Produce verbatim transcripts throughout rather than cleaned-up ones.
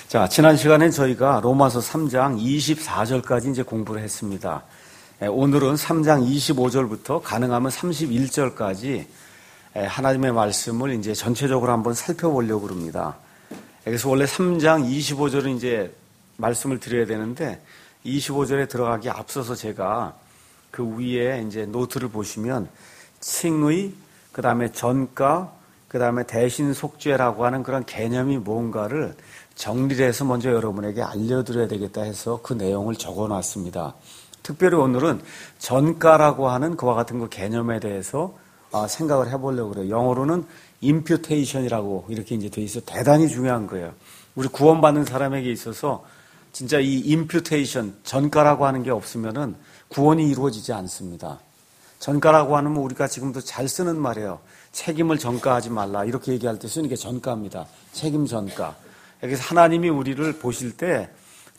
자, 지난 시간에 저희가 로마서 삼 장 이십사 절까지 이제 공부를 했습니다. 오늘은 삼 장 이십오 절부터 가능하면 삼십일 절까지 하나님의 말씀을 이제 전체적으로 한번 살펴보려고 합니다. 그래서 원래 삼 장 이십오 절은 이제 말씀을 드려야 되는데 이십오 절에 들어가기 앞서서 제가 그 위에 이제 노트를 보시면 칭의, 그 다음에 전가, 그 다음에 대신 속죄라고 하는 그런 개념이 뭔가를 정리를 해서 먼저 여러분에게 알려드려야 되겠다 해서 그 내용을 적어놨습니다. 특별히 오늘은 전가라고 하는 그와 같은 그 개념에 대해서 생각을 해보려고 그래요. 영어로는 imputation이라고 이렇게 이제 돼 있어 대단히 중요한 거예요. 우리 구원받는 사람에게 있어서 진짜 이 imputation, 전가라고 하는 게 없으면은 구원이 이루어지지 않습니다. 전가라고 하는 뭐 우리가 지금도 잘 쓰는 말이에요. 책임을 전가하지 말라 이렇게 얘기할 때 쓰는 게 전가입니다. 책임 전가. 그래서 하나님이 우리를 보실 때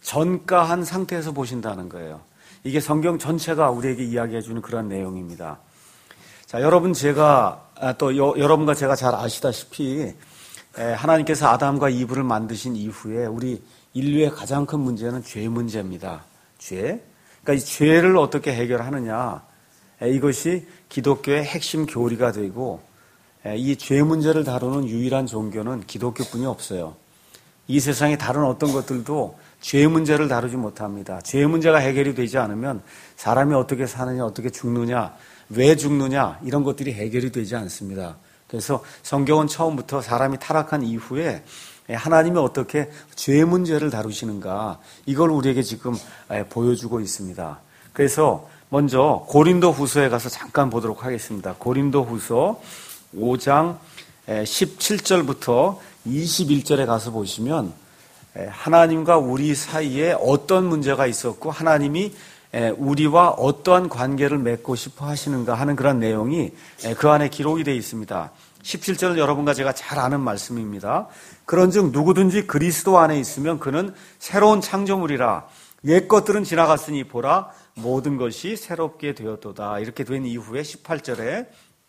전가한 상태에서 보신다는 거예요. 이게 성경 전체가 우리에게 이야기해 주는 그런 내용입니다. 자, 여러분 제가 또 여, 여러분과 제가 잘 아시다시피 하나님께서 아담과 이브를 만드신 이후에 우리 인류의 가장 큰 문제는 죄 문제입니다. 죄. 그러니까 이 죄를 어떻게 해결하느냐. 이것이 기독교의 핵심 교리가 되고 이 죄 문제를 다루는 유일한 종교는 기독교뿐이 없어요. 이 세상의 다른 어떤 것들도 죄 문제를 다루지 못합니다. 죄 문제가 해결이 되지 않으면 사람이 어떻게 사느냐, 어떻게 죽느냐, 왜 죽느냐 이런 것들이 해결이 되지 않습니다. 그래서 성경은 처음부터 사람이 타락한 이후에 하나님이 어떻게 죄 문제를 다루시는가 이걸 우리에게 지금 보여주고 있습니다. 그래서 먼저 고린도 후서에 가서 잠깐 보도록 하겠습니다. 고린도 후서 오 장 십칠 절부터 이십일 절에 가서 보시면 하나님과 우리 사이에 어떤 문제가 있었고 하나님이 우리와 어떠한 관계를 맺고 싶어 하시는가 하는 그런 내용이 그 안에 기록이 되어 있습니다. 십칠 절 여러분과 제가 잘 아는 말씀입니다. 그런즉 누구든지 그리스도 안에 있으면 그는 새로운 창조물이라 옛 것들은 지나갔으니 보라 모든 것이 새롭게 되었도다. 이렇게 된 이후에 십팔 절에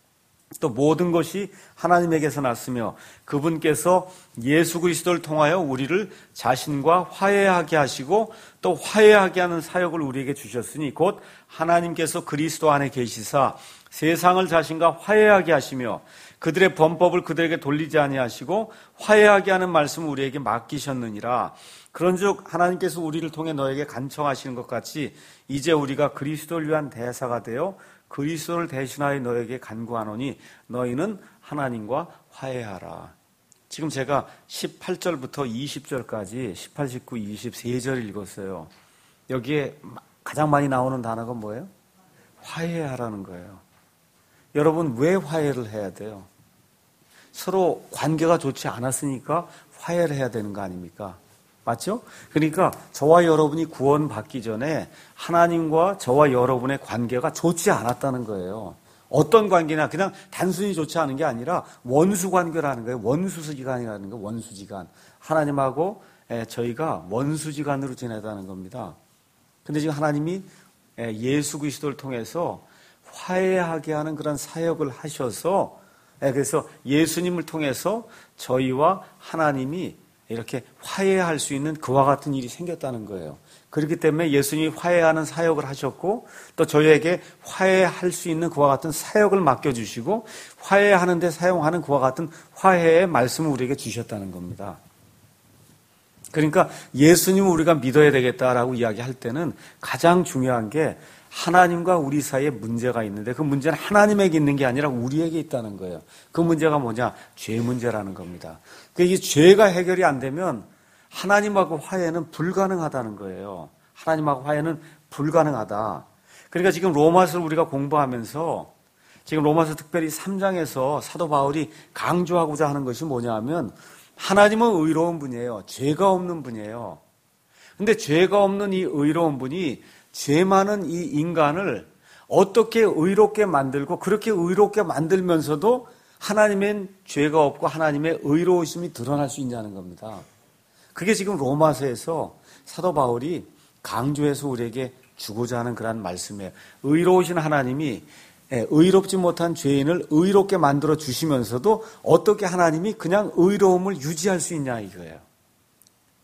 또 모든 것이 하나님에게서 났으며 그분께서 예수 그리스도를 통하여 우리를 자신과 화해하게 하시고 또 화해하게 하는 사역을 우리에게 주셨으니 곧 하나님께서 그리스도 안에 계시사 세상을 자신과 화해하게 하시며 그들의 범법을 그들에게 돌리지 아니하시고 화해하게 하는 말씀을 우리에게 맡기셨느니라. 그런즉 하나님께서 우리를 통해 너에게 간청하시는 것 같이 이제 우리가 그리스도를 위한 대사가 되어 그리스도를 대신하여 너에게 간구하노니 너희는 하나님과 화해하라. 지금 제가 십팔 절부터 이십 절까지 십팔, 십구, 이십 세 절 읽었어요. 여기에 가장 많이 나오는 단어가 뭐예요? 화해하라는 거예요. 여러분 왜 화해를 해야 돼요? 서로 관계가 좋지 않았으니까 화해를 해야 되는 거 아닙니까? 맞죠? 그러니까 저와 여러분이 구원받기 전에 하나님과 저와 여러분의 관계가 좋지 않았다는 거예요. 어떤 관계냐? 그냥 단순히 좋지 않은 게 아니라 원수 관계라는 거예요. 원수지간이라는 거예요. 원수지간. 하나님하고 저희가 원수지간으로 지내다는 겁니다. 근데 지금 하나님이 예수 그리스도를 통해서 화해하게 하는 그런 사역을 하셔서 그래서 예수님을 통해서 저희와 하나님이 이렇게 화해할 수 있는 그와 같은 일이 생겼다는 거예요. 그렇기 때문에 예수님이 화해하는 사역을 하셨고 또 저희에게 화해할 수 있는 그와 같은 사역을 맡겨주시고 화해하는 데 사용하는 그와 같은 화해의 말씀을 우리에게 주셨다는 겁니다. 그러니까 예수님을 우리가 믿어야 되겠다라고 이야기할 때는 가장 중요한 게 하나님과 우리 사이에 문제가 있는데 그 문제는 하나님에게 있는 게 아니라 우리에게 있다는 거예요. 그 문제가 뭐냐? 죄 문제라는 겁니다. 그러니까 이 죄가 해결이 안 되면 하나님하고 화해는 불가능하다는 거예요. 하나님하고 화해는 불가능하다. 그러니까 지금 로마서를 우리가 공부하면서 지금 로마서 특별히 삼 장에서 사도 바울이 강조하고자 하는 것이 뭐냐 하면 하나님은 의로운 분이에요. 죄가 없는 분이에요. 근데 죄가 없는 이 의로운 분이 죄 많은 이 인간을 어떻게 의롭게 만들고 그렇게 의롭게 만들면서도 하나님엔 죄가 없고 하나님의 의로우심이 드러날 수 있냐는 겁니다. 그게 지금 로마서에서 사도 바울이 강조해서 우리에게 주고자 하는 그런 말씀이에요. 의로우신 하나님이 의롭지 못한 죄인을 의롭게 만들어 주시면서도 어떻게 하나님이 그냥 의로움을 유지할 수 있냐 이거예요.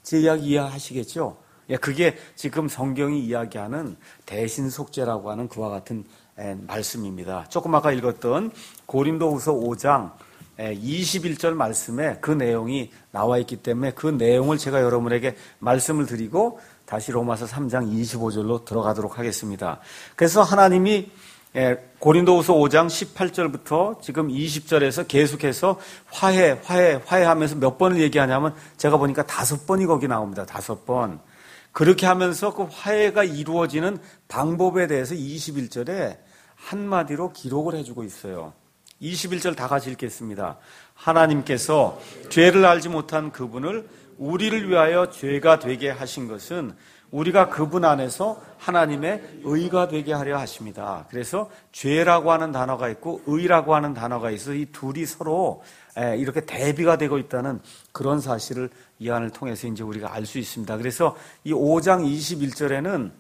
제 이야기 이해하시겠죠? 예, 그게 지금 성경이 이야기하는 대신속죄라고 하는 그와 같은 에, 말씀입니다. 조금 아까 읽었던 고린도후서 오 장 이십일 절 말씀에 그 내용이 나와 있기 때문에 그 내용을 제가 여러분에게 말씀을 드리고 다시 로마서 삼 장 이십오 절로 들어가도록 하겠습니다. 그래서 하나님이 고린도후서 오 장 십팔 절부터 지금 이십 절에서 계속해서 화해, 화해, 화해하면서 몇 번을 얘기하냐면 제가 보니까 다섯 번이 거기 나옵니다. 다섯 번. 그렇게 하면서 그 화해가 이루어지는 방법에 대해서 이십일 절에 한마디로 기록을 해주고 있어요. 이십일 절 다 같이 읽겠습니다. 하나님께서 죄를 알지 못한 그분을 우리를 위하여 죄가 되게 하신 것은 우리가 그분 안에서 하나님의 의가 되게 하려 하십니다. 그래서 죄라고 하는 단어가 있고 의라고 하는 단어가 있어 이 둘이 서로 이렇게 대비가 되고 있다는 그런 사실을 이 안을 통해서 이제 우리가 알 수 있습니다. 그래서 이 오 장 이십일 절에는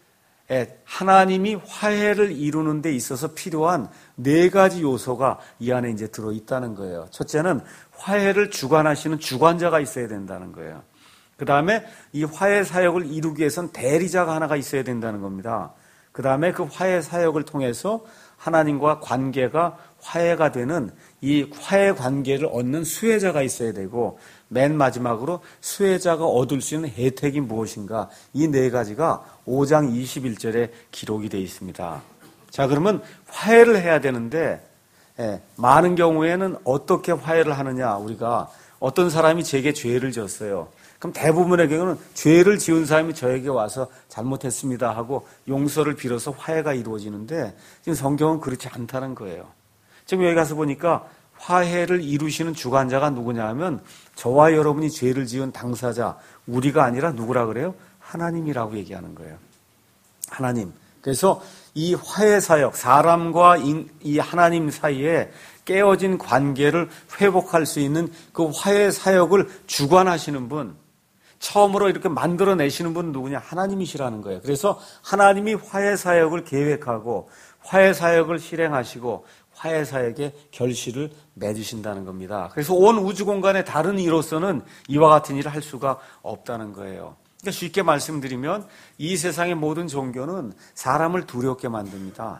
하나님이 화해를 이루는 데 있어서 필요한 네 가지 요소가 이 안에 이제 들어있다는 거예요. 첫째는 화해를 주관하시는 주관자가 있어야 된다는 거예요. 그 다음에 이 화해 사역을 이루기 위해서는 대리자가 하나가 있어야 된다는 겁니다. 그 다음에 그 화해 사역을 통해서 하나님과 관계가 화해가 되는 이 화해 관계를 얻는 수혜자가 있어야 되고 맨 마지막으로 수혜자가 얻을 수 있는 혜택이 무엇인가 이 네 가지가 오 장 이십일 절에 기록이 되어 있습니다. 자, 그러면 화해를 해야 되는데 예, 많은 경우에는 어떻게 화해를 하느냐 우리가 어떤 사람이 제게 죄를 지었어요. 그럼 대부분의 경우는 죄를 지은 사람이 저에게 와서 잘못했습니다 하고 용서를 빌어서 화해가 이루어지는데 지금 성경은 그렇지 않다는 거예요. 지금 여기 가서 보니까 화해를 이루시는 주관자가 누구냐 하면 저와 여러분이 죄를 지은 당사자 우리가 아니라 누구라 그래요? 하나님이라고 얘기하는 거예요. 하나님. 그래서 이 화해 사역, 사람과 이 하나님 사이에 깨어진 관계를 회복할 수 있는 그 화해 사역을 주관하시는 분, 처음으로 이렇게 만들어내시는 분은 누구냐? 하나님이시라는 거예요. 그래서 하나님이 화해 사역을 계획하고 화해 사역을 실행하시고 화해 사역의 결실을 맺으신다는 겁니다. 그래서 온 우주 공간의 다른 이로서는 이와 같은 일을 할 수가 없다는 거예요. 그러니까 쉽게 말씀드리면 이 세상의 모든 종교는 사람을 두렵게 만듭니다.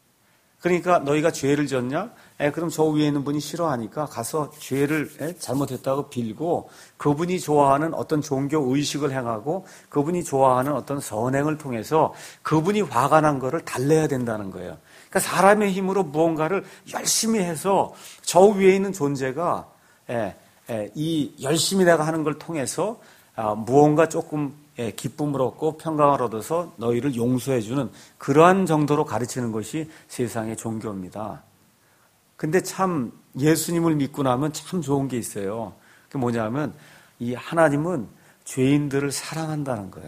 그러니까 너희가 죄를 졌냐? 에, 그럼 저 위에 있는 분이 싫어하니까 가서 죄를 에, 잘못했다고 빌고 그분이 좋아하는 어떤 종교 의식을 행하고 그분이 좋아하는 어떤 선행을 통해서 그분이 화가 난 거를 달래야 된다는 거예요. 그러니까 사람의 힘으로 무언가를 열심히 해서 저 위에 있는 존재가 에, 에, 이 열심히 내가 하는 걸 통해서 아, 무언가 조금 예, 기쁨을 얻고 평강을 얻어서 너희를 용서해주는 그러한 정도로 가르치는 것이 세상의 종교입니다. 근데 참 예수님을 믿고 나면 참 좋은 게 있어요. 그게 뭐냐면 이 하나님은 죄인들을 사랑한다는 거예요.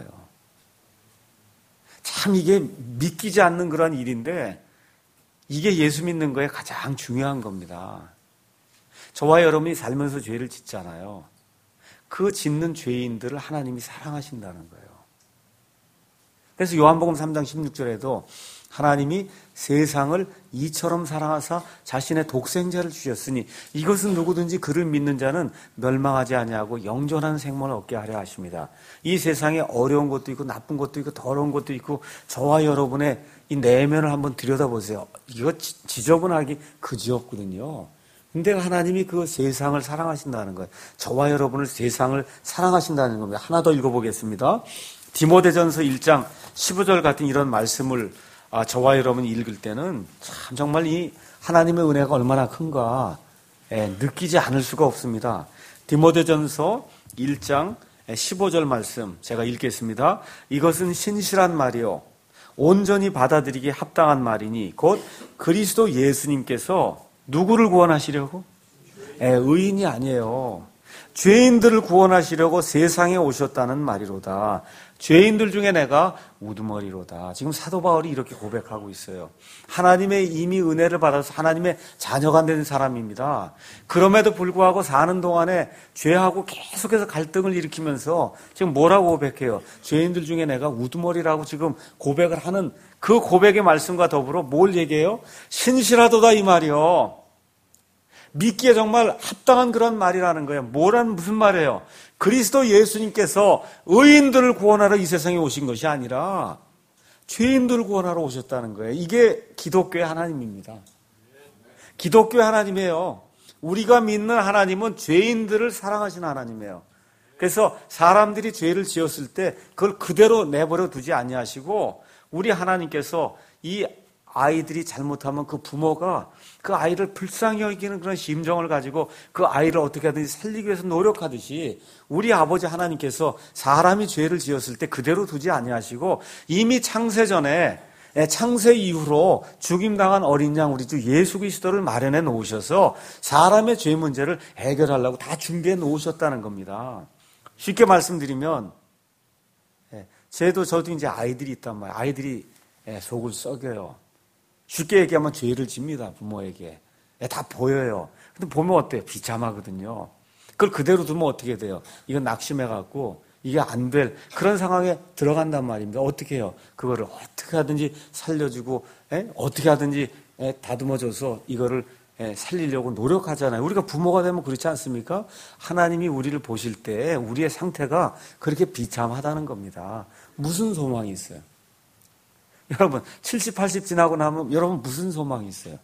참 이게 믿기지 않는 그런 일인데 이게 예수 믿는 거에 가장 중요한 겁니다. 저와 여러분이 살면서 죄를 짓잖아요. 그 짓는 죄인들을 하나님이 사랑하신다는 거예요. 그래서 요한복음 삼 장 십육 절에도 하나님이 세상을 이처럼 사랑하사 자신의 독생자를 주셨으니 이것은 누구든지 그를 믿는 자는 멸망하지 아니하고 영존한 생명을 얻게 하려 하십니다. 이 세상에 어려운 것도 있고 나쁜 것도 있고 더러운 것도 있고 저와 여러분의 이 내면을 한번 들여다보세요. 이거 지저분하기 그지없거든요. 근데 하나님이 그 세상을 사랑하신다는 거예요. 저와 여러분을 세상을 사랑하신다는 겁니다. 하나 더 읽어보겠습니다. 디모데전서 일 장 십오 절 같은 이런 말씀을 저와 여러분이 읽을 때는 참 정말 이 하나님의 은혜가 얼마나 큰가 느끼지 않을 수가 없습니다. 디모데전서 일 장 십오 절 말씀 제가 읽겠습니다. 이것은 신실한 말이요 온전히 받아들이기에 합당한 말이니 곧 그리스도 예수님께서 누구를 구원하시려고? 에, 의인이 아니에요. 죄인들을 구원하시려고 세상에 오셨다는 말이로다. 죄인들 중에 내가 우두머리로다. 지금 사도 바울이 이렇게 고백하고 있어요. 하나님의 이미 은혜를 받아서 하나님의 자녀가 된 사람입니다. 그럼에도 불구하고 사는 동안에 죄하고 계속해서 갈등을 일으키면서 지금 뭐라고 고백해요? 죄인들 중에 내가 우두머리라고 지금 고백을 하는 그 고백의 말씀과 더불어 뭘 얘기해요? 신실하도다 이 말이요. 믿기에 정말 합당한 그런 말이라는 거예요. 뭐란 무슨 말이에요? 그리스도 예수님께서 의인들을 구원하러 이 세상에 오신 것이 아니라 죄인들을 구원하러 오셨다는 거예요. 이게 기독교의 하나님입니다. 기독교의 하나님이에요. 우리가 믿는 하나님은 죄인들을 사랑하시는 하나님이에요. 그래서 사람들이 죄를 지었을 때 그걸 그대로 내버려 두지 아니하시고 우리 하나님께서 이 아이들이 잘못하면 그 부모가 그 아이를 불쌍히 여기는 그런 심정을 가지고 그 아이를 어떻게 하든지 살리기 위해서 노력하듯이 우리 아버지 하나님께서 사람이 죄를 지었을 때 그대로 두지 아니하시고 이미 창세전에 창세 이후로 죽임당한 어린 양 우리 주 예수 그리스도를 마련해 놓으셔서 사람의 죄 문제를 해결하려고 다 준비해 놓으셨다는 겁니다. 쉽게 말씀드리면 쟤도 저도 이제 아이들이 있단 말이에요. 아이들이 속을 썩여요. 쉽게 얘기하면 죄를 집니다. 부모에게. 다 보여요. 근데 보면 어때요? 비참하거든요. 그걸 그대로 두면 어떻게 돼요? 이건 낙심해갖고 이게 안 될 그런 상황에 들어간단 말입니다. 어떻게 해요? 그거를 어떻게 하든지 살려주고 에? 어떻게 하든지 에? 다듬어줘서 이거를 에? 살리려고 노력하잖아요. 우리가 부모가 되면 그렇지 않습니까? 하나님이 우리를 보실 때 우리의 상태가 그렇게 비참하다는 겁니다. 무슨 소망이 있어요? 여러분 칠십, 팔십 지나고 나면 여러분 무슨 소망이 있어요?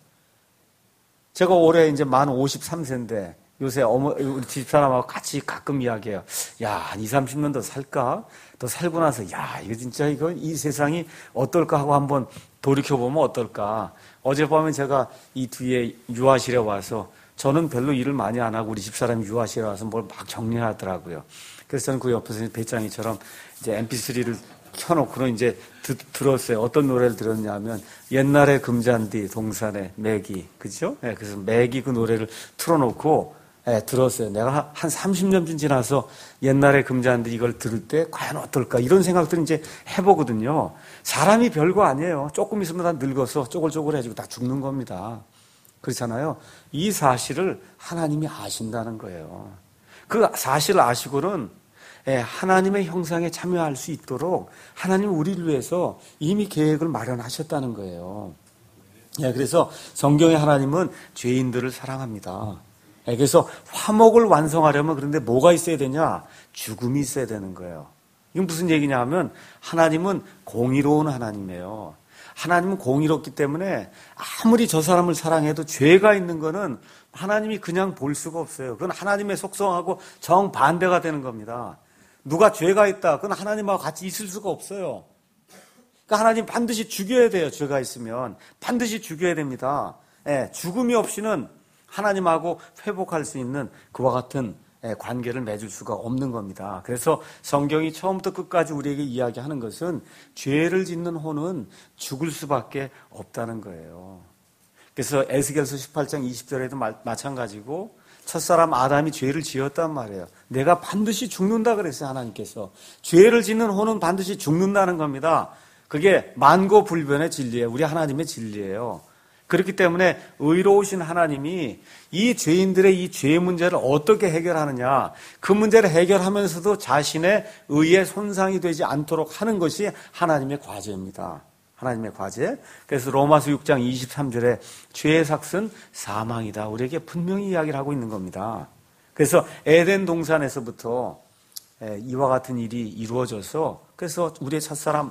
제가 올해 이제 만 오십삼 세인데 요새 어머, 우리 집사람하고 같이 가끔 이야기해요. 야, 한 이삼십 년 더 살까? 더 살고 나서, 야, 이거 진짜, 이거, 이 세상이 어떨까 하고 한번 돌이켜보면 어떨까? 어젯밤에 제가 이 뒤에 유아실에 와서, 저는 별로 일을 많이 안 하고 우리 집사람이 유아실에 와서 뭘 막 정리하더라고요. 그래서 저는 그 옆에서 배짱이처럼 이제 엠피쓰리를 켜놓고는 이제 듣, 들었어요. 어떤 노래를 들었냐면, 옛날에 금잔디, 동산의 매기, 그죠? 네, 그래서 매기 그 노래를 틀어놓고, 네, 들었어요. 내가 한 삼십 년쯤 지나서 옛날에 금잔디 이걸 들을 때 과연 어떨까 이런 생각들을 이제 해보거든요. 사람이 별거 아니에요. 조금 있으면 다 늙어서 쪼글쪼글해지고 다 죽는 겁니다. 그렇잖아요. 이 사실을 하나님이 아신다는 거예요. 그 사실을 아시고는 하나님의 형상에 참여할 수 있도록 하나님은 우리를 위해서 이미 계획을 마련하셨다는 거예요. 그래서 성경의 하나님은 죄인들을 사랑합니다. 그래서 화목을 완성하려면 그런데 뭐가 있어야 되냐? 죽음이 있어야 되는 거예요. 이건 무슨 얘기냐 하면 하나님은 공의로운 하나님이에요. 하나님은 공의롭기 때문에 아무리 저 사람을 사랑해도 죄가 있는 거는 하나님이 그냥 볼 수가 없어요. 그건 하나님의 속성하고 정반대가 되는 겁니다. 누가 죄가 있다. 그건 하나님하고 같이 있을 수가 없어요. 그러니까 하나님 반드시 죽여야 돼요. 죄가 있으면. 반드시 죽여야 됩니다. 예, 죽음이 없이는 하나님하고 회복할 수 있는 그와 같은 관계를 맺을 수가 없는 겁니다. 그래서 성경이 처음부터 끝까지 우리에게 이야기하는 것은 죄를 짓는 혼은 죽을 수밖에 없다는 거예요. 그래서 에스겔서 십팔 장 이십 절에도 마찬가지고 첫사람 아담이 죄를 지었단 말이에요. 내가 반드시 죽는다 그랬어요. 하나님께서. 죄를 짓는 혼은 반드시 죽는다는 겁니다. 그게 만고불변의 진리예요. 우리 하나님의 진리예요. 그렇기 때문에 의로우신 하나님이 이 죄인들의 이 죄 문제를 어떻게 해결하느냐, 그 문제를 해결하면서도 자신의 의에 손상이 되지 않도록 하는 것이 하나님의 과제입니다. 하나님의 과제. 그래서 로마서 육 장 이십삼 절에 죄의 삭은 사망이다. 우리에게 분명히 이야기를 하고 있는 겁니다. 그래서 에덴 동산에서부터 이와 같은 일이 이루어져서 그래서 우리의 첫사람,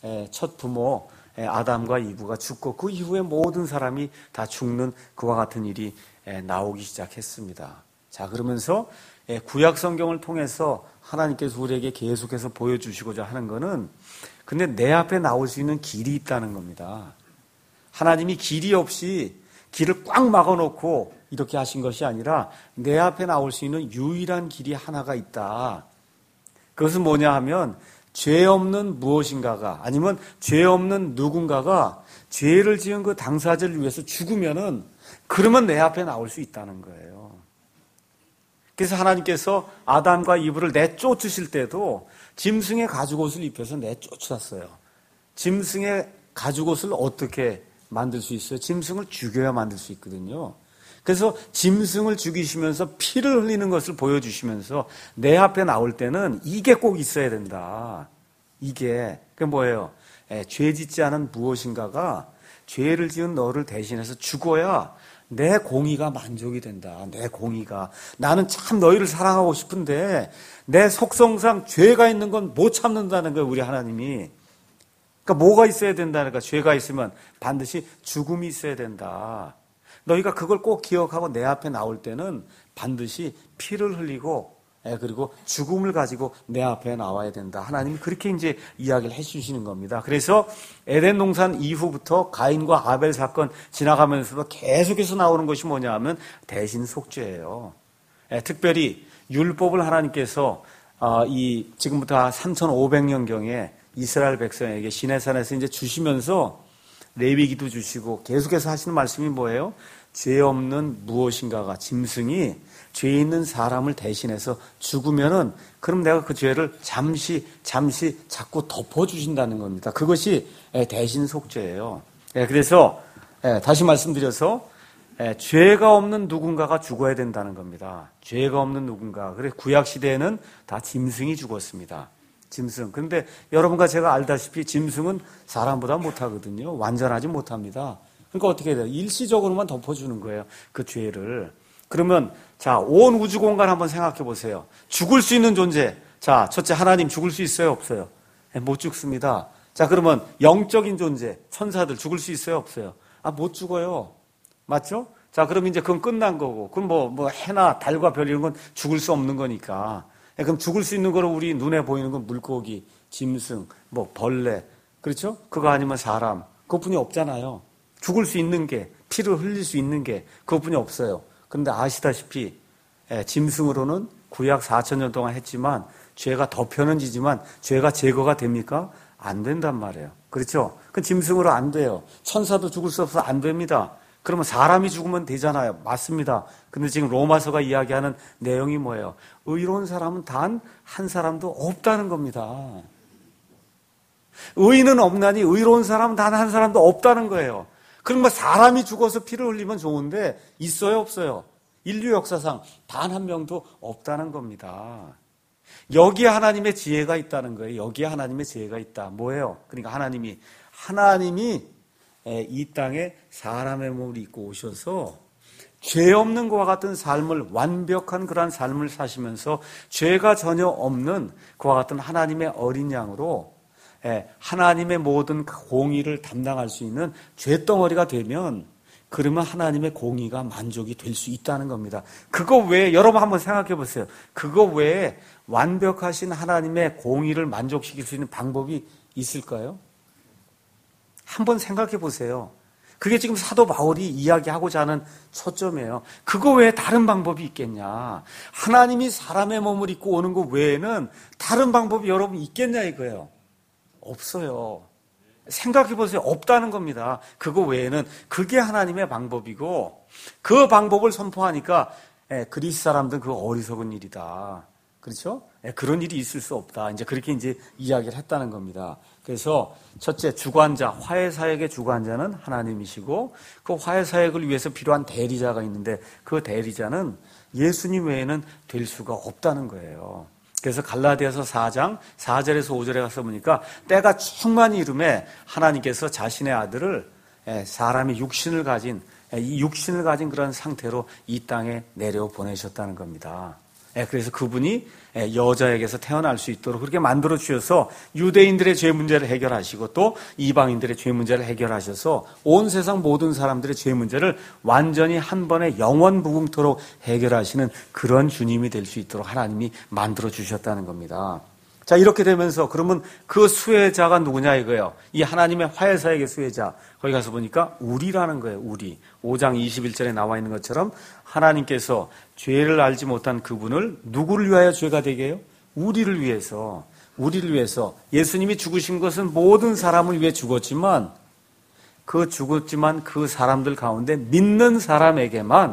첫 부모 아담과 이브가 죽고 그 이후에 모든 사람이 다 죽는 그와 같은 일이 나오기 시작했습니다. 자, 그러면서 구약 성경을 통해서 하나님께서 우리에게 계속해서 보여주시고자 하는 것은 근데 내 앞에 나올 수 있는 길이 있다는 겁니다. 하나님이 길이 없이 길을 꽉 막아놓고 이렇게 하신 것이 아니라 내 앞에 나올 수 있는 유일한 길이 하나가 있다. 그것은 뭐냐 하면 죄 없는 무엇인가가 아니면 죄 없는 누군가가 죄를 지은 그 당사자를 위해서 죽으면은 그러면 내 앞에 나올 수 있다는 거예요. 그래서 하나님께서 아담과 이브를 내쫓으실 때도 짐승의 가죽옷을 입혀서 내쫓았어요. 짐승의 가죽옷을 어떻게 만들 수 있어요? 짐승을 죽여야 만들 수 있거든요. 그래서 짐승을 죽이시면서 피를 흘리는 것을 보여주시면서 내 앞에 나올 때는 이게 꼭 있어야 된다. 이게 그게 뭐예요? 에, 죄 짓지 않은 무엇인가가 죄를 지은 너를 대신해서 죽어야 내 공의가 만족이 된다. 내 공의가. 나는 참 너희를 사랑하고 싶은데 내 속성상 죄가 있는 건 못 참는다는 거예요, 우리 하나님이. 그러니까 뭐가 있어야 된다는 거야. 죄가 있으면 반드시 죽음이 있어야 된다. 너희가 그걸 꼭 기억하고 내 앞에 나올 때는 반드시 피를 흘리고 그리고 죽음을 가지고 내 앞에 나와야 된다. 하나님이 그렇게 이제 이야기를 해주시는 겁니다. 그래서 에덴 동산 이후부터 가인과 아벨 사건 지나가면서도 계속해서 나오는 것이 뭐냐 하면 대신 속죄예요. 특별히 율법을 하나님께서 이 지금부터 삼천오백 년경에 이스라엘 백성에게 시내산에서 이제 주시면서 레위기도 주시고 계속해서 하시는 말씀이 뭐예요? 죄 없는 무엇인가가 짐승이 죄 있는 사람을 대신해서 죽으면은 그럼 내가 그 죄를 잠시 잠시 자꾸 덮어주신다는 겁니다. 그것이 대신 속죄예요. 그래서 다시 말씀드려서 죄가 없는 누군가가 죽어야 된다는 겁니다. 죄가 없는 누군가. 그래서 구약 시대에는 다 짐승이 죽었습니다. 짐승. 그런데 여러분과 제가 알다시피 짐승은 사람보다 못하거든요. 완전하지 못합니다. 그러니까 어떻게 해야 돼요? 일시적으로만 덮어주는 거예요. 그 죄를. 그러면 자, 온 우주 공간 한번 생각해 보세요. 죽을 수 있는 존재. 자, 첫째 하나님 죽을 수 있어요? 없어요? 네, 못 죽습니다. 자, 그러면 영적인 존재, 천사들 죽을 수 있어요? 없어요? 아, 못 죽어요. 맞죠? 자, 그럼 이제 그건 끝난 거고. 그럼 뭐, 뭐 해나 달과 별 이런 건 죽을 수 없는 거니까. 그럼 죽을 수 있는 거로 우리 눈에 보이는 건 물고기, 짐승, 뭐 벌레. 그렇죠? 그거 아니면 사람. 그것뿐이 없잖아요. 죽을 수 있는 게, 피를 흘릴 수 있는 게 그것뿐이 없어요. 그런데 아시다시피 예, 짐승으로는 구약 사천 년 동안 했지만 죄가 덮여는 지지만 죄가 제거가 됩니까? 안 된단 말이에요. 그렇죠? 그 짐승으로 안 돼요. 천사도 죽을 수 없어서 안 됩니다. 그러면 사람이 죽으면 되잖아요. 맞습니다. 근데 지금 로마서가 이야기하는 내용이 뭐예요? 의로운 사람은 단 한 사람도 없다는 겁니다. 의인은 없나니 의로운 사람은 단 한 사람도 없다는 거예요. 그럼 뭐 사람이 죽어서 피를 흘리면 좋은데 있어요, 없어요? 인류 역사상 단 한 명도 없다는 겁니다. 여기에 하나님의 지혜가 있다는 거예요. 여기에 하나님의 지혜가 있다. 뭐예요? 그러니까 하나님이 하나님이 이 땅에 사람의 몸을 입고 오셔서 죄 없는 것과 같은 삶을, 완벽한 그러한 삶을 사시면서 죄가 전혀 없는 그와 같은 하나님의 어린 양으로 하나님의 모든 공의를 담당할 수 있는 죄덩어리가 되면 그러면 하나님의 공의가 만족이 될 수 있다는 겁니다. 그거 외에 여러분 한번 생각해 보세요. 그거 외에 완벽하신 하나님의 공의를 만족시킬 수 있는 방법이 있을까요? 한번 생각해 보세요. 그게 지금 사도 바울이 이야기하고자 하는 초점이에요. 그거 외에 다른 방법이 있겠냐? 하나님이 사람의 몸을 입고 오는 것 외에는 다른 방법이 여러분 있겠냐 이거예요. 없어요. 생각해 보세요. 없다는 겁니다. 그거 외에는 그게 하나님의 방법이고 그 방법을 선포하니까 예, 그리스 사람들은 그거 어리석은 일이다. 그렇죠? 예, 그런 일이 있을 수 없다. 이제 그렇게 이제 이야기를 했다는 겁니다. 그래서 첫째 주관자, 화해 사역의 주관자는 하나님이시고 그 화해 사역을 위해서 필요한 대리자가 있는데 그 대리자는 예수님 외에는 될 수가 없다는 거예요. 그래서 갈라디아서 사 장 사 절에서 오 절에 가서 보니까 때가 충만히 이름에 하나님께서 자신의 아들을 사람이 육신을 가진 이 육신을 가진 그런 상태로 이 땅에 내려 보내셨다는 겁니다. 그래서 그분이 여자에게서 태어날 수 있도록 그렇게 만들어 주셔서 유대인들의 죄 문제를 해결하시고 또 이방인들의 죄 문제를 해결하셔서 온 세상 모든 사람들의 죄 문제를 완전히 한 번에 영원 무궁토록 해결하시는 그런 주님이 될 수 있도록 하나님이 만들어 주셨다는 겁니다. 자, 이렇게 되면서 그러면 그 수혜자가 누구냐 이거예요. 이 하나님의 화해사역의 수혜자. 거기 가서 보니까 우리라는 거예요. 우리. 오 장 이십일 절에 나와 있는 것처럼 하나님께서 죄를 알지 못한 그분을 누구를 위하여 죄가 되게 해요? 우리를 위해서. 우리를 위해서. 예수님이 죽으신 것은 모든 사람을 위해 죽었지만 그 죽었지만 그 사람들 가운데 믿는 사람에게만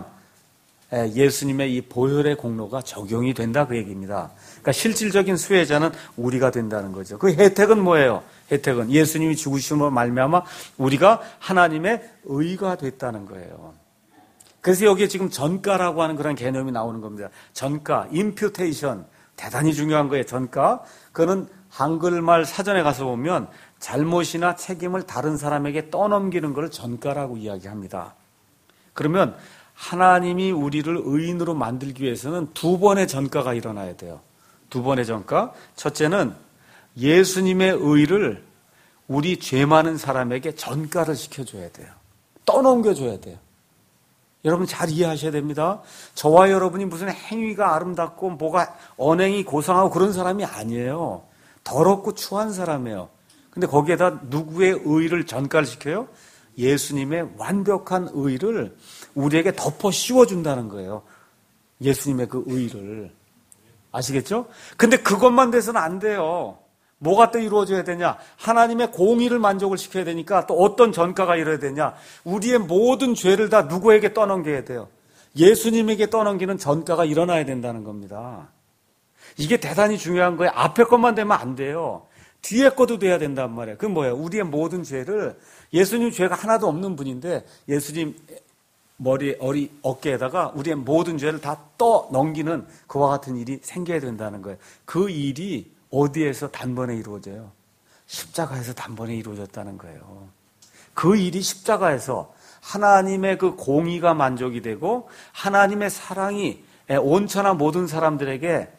예수님의 이 보혈의 공로가 적용이 된다 그 얘기입니다. 그러니까 실질적인 수혜자는 우리가 된다는 거죠. 그 혜택은 뭐예요? 혜택은 예수님이 죽으심으로 말미암아 우리가 하나님의 의가 됐다는 거예요. 그래서 여기에 지금 전가라고 하는 그런 개념이 나오는 겁니다. 전가, imputation. 대단히 중요한 거예요. 전가. 그거는 한글말 사전에 가서 보면 잘못이나 책임을 다른 사람에게 떠넘기는 걸 전가라고 이야기합니다. 그러면 하나님이 우리를 의인으로 만들기 위해서는 두 번의 전가가 일어나야 돼요. 두 번의 전가. 첫째는 예수님의 의를 우리 죄 많은 사람에게 전가를 시켜줘야 돼요. 떠넘겨줘야 돼요. 여러분 잘 이해하셔야 됩니다. 저와 여러분이 무슨 행위가 아름답고 뭐가 언행이 고상하고 그런 사람이 아니에요. 더럽고 추한 사람이에요. 근데 거기에다 누구의 의를 전가를 시켜요? 예수님의 완벽한 의를 우리에게 덮어 씌워준다는 거예요. 예수님의 그 의를. 아시겠죠? 근데 그것만 돼서는 안 돼요. 뭐가 또 이루어져야 되냐? 하나님의 공의를 만족을 시켜야 되니까 또 어떤 전가가 이뤄야 되냐? 우리의 모든 죄를 다 누구에게 떠넘겨야 돼요? 예수님에게 떠넘기는 전가가 일어나야 된다는 겁니다. 이게 대단히 중요한 거예요. 앞에 것만 되면 안 돼요. 뒤에 것도 돼야 된단 말이에요. 그건 뭐예요? 우리의 모든 죄를, 예수님 죄가 하나도 없는 분인데 예수님 머리, 어리, 어깨에다가 우리의 모든 죄를 다 떠넘기는 그와 같은 일이 생겨야 된다는 거예요. 그 일이 어디에서 단번에 이루어져요? 십자가에서 단번에 이루어졌다는 거예요. 그 일이 십자가에서 하나님의 그 공의가 만족이 되고 하나님의 사랑이 온천한 모든 사람들에게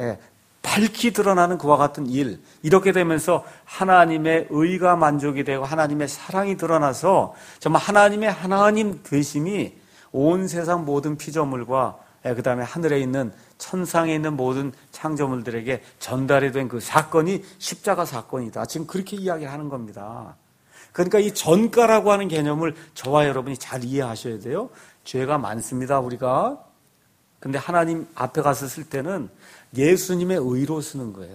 밝히 드러나는 그와 같은 일, 이렇게 되면서 하나님의 의가 만족이 되고 하나님의 사랑이 드러나서 정말 하나님의 하나님 되심이 온 세상 모든 피조물과 그 다음에 하늘에 있는 천상에 있는 모든 창조물들에게 전달이 된 그 사건이 십자가 사건이다. 지금 그렇게 이야기하는 겁니다. 그러니까 이 전가라고 하는 개념을 저와 여러분이 잘 이해하셔야 돼요. 죄가 많습니다, 우리가. 근데 하나님 앞에 가서 쓸 때는 예수님의 의로 쓰는 거예요.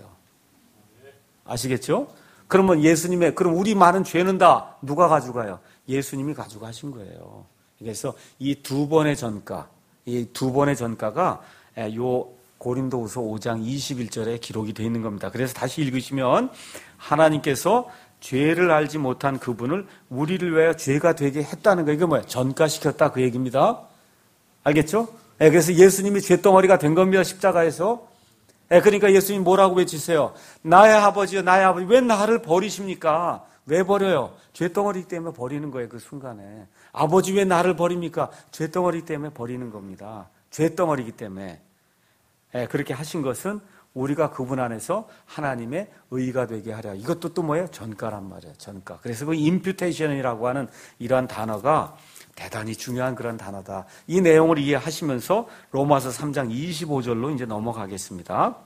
아시겠죠? 그러면 예수님의, 그럼 우리 많은 죄는 다 누가 가져가요? 예수님이 가져가신 거예요. 그래서 이 두 번의 전가, 이 두 번의 전가가 요 고린도후서 오 장 이십일 절에 기록이 되어 있는 겁니다. 그래서 다시 읽으시면 하나님께서 죄를 알지 못한 그분을 우리를 위하여 죄가 되게 했다는 거, 이게 뭐예요? 전가시켰다 그 얘기입니다. 알겠죠? 그래서 예수님이 죄덩어리가 된 겁니다, 십자가에서. 그러니까 예수님 뭐라고 외치세요? 나의 아버지요, 나의 아버지, 왜 나를 버리십니까? 왜 버려요? 죄덩어리 때문에 버리는 거예요, 그 순간에. 아버지 왜 나를 버립니까? 죄덩어리 때문에 버리는 겁니다. 죄덩어리기 때문에. 그렇게 하신 것은 우리가 그분 안에서 하나님의 의가 되게 하려. 이것도 또 뭐예요? 전가란 말이에요, 전가. 그래서 그 임퓨테이션이라고 하는 이러한 단어가 대단히 중요한 그런 단어다. 이 내용을 이해하시면서 로마서 삼 장 이십오 절로 이제 넘어가겠습니다.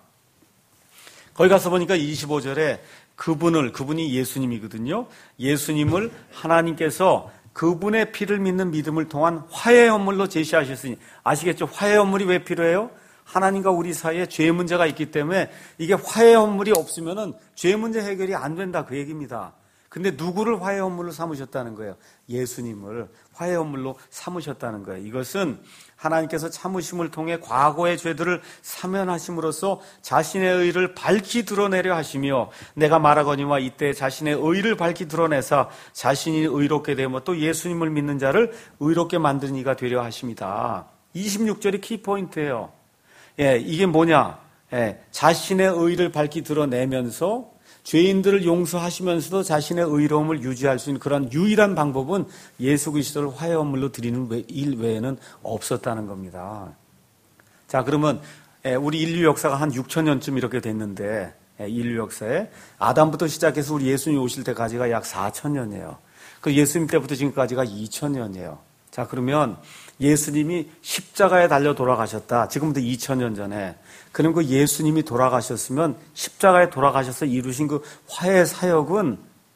거기 가서 보니까 이십오 절에 그분을, 그분이 예수님이거든요. 예수님을 하나님께서 그분의 피를 믿는 믿음을 통한 화해 헌물로 제시하셨으니, 아시겠죠? 화해 헌물이 왜 필요해요? 하나님과 우리 사이에 죄 문제가 있기 때문에 이게 화해 헌물이 없으면은 죄 문제 해결이 안 된다 그 얘기입니다. 근데 누구를 화해 헌물로 삼으셨다는 거예요? 예수님을 화해 헌물로 삼으셨다는 거예요. 이것은 하나님께서 참으심을 통해 과거의 죄들을 사면하심으로써 자신의 의를 밝히 드러내려 하시며, 내가 말하거니와 이때 자신의 의를 밝히 드러내사 자신이 의롭게 되며 또 예수님을 믿는 자를 의롭게 만드는 이가 되려 하십니다. 이십육 절이 키포인트예요. 예, 이게 뭐냐? 예, 자신의 의를 밝히 드러내면서 죄인들을 용서하시면서도 자신의 의로움을 유지할 수 있는 그런 유일한 방법은 예수 그리스도를 화해 헌물로 드리는 일 외에는 없었다는 겁니다. 자, 그러면 우리 인류 역사가 한 육천 년쯤 이렇게 됐는데, 인류 역사에 아담부터 시작해서 우리 예수님 오실 때까지가 약 사천 년이에요. 그 예수님 때부터 지금까지가 이천 년이에요. 자, 그러면 예수님이 십자가에 달려 돌아가셨다. 지금부터 이천 년 전에. 그럼 그 예수님이 돌아가셨으면 십자가에 돌아가셔서 이루신 그 화해 사역은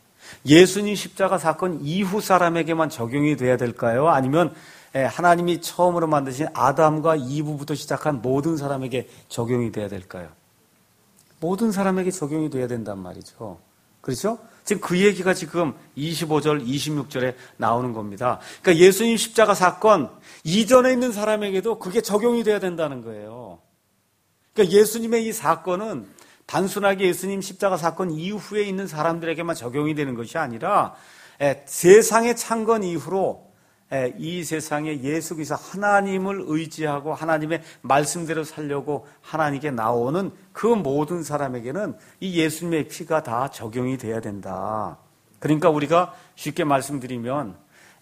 예수님 십자가 사건 이후 사람에게만 적용이 돼야 될까요? 아니면 하나님이 처음으로 만드신 아담과 이브부터 시작한 모든 사람에게 적용이 돼야 될까요? 모든 사람에게 적용이 돼야 된단 말이죠. 그렇죠? 지금 그 얘기가 지금 이십오 절, 이십육 절에 나오는 겁니다. 그러니까 예수님 십자가 사건 이전에 있는 사람에게도 그게 적용이 돼야 된다는 거예요. 그러니까 예수님의 이 사건은 단순하게 예수님 십자가 사건 이후에 있는 사람들에게만 적용이 되는 것이 아니라 세상의 창건 이후로 이 세상에 예수 그리스도 하나님을 의지하고 하나님의 말씀대로 살려고 하나님께 나오는 그 모든 사람에게는 이 예수님의 피가 다 적용이 돼야 된다. 그러니까 우리가 쉽게 말씀드리면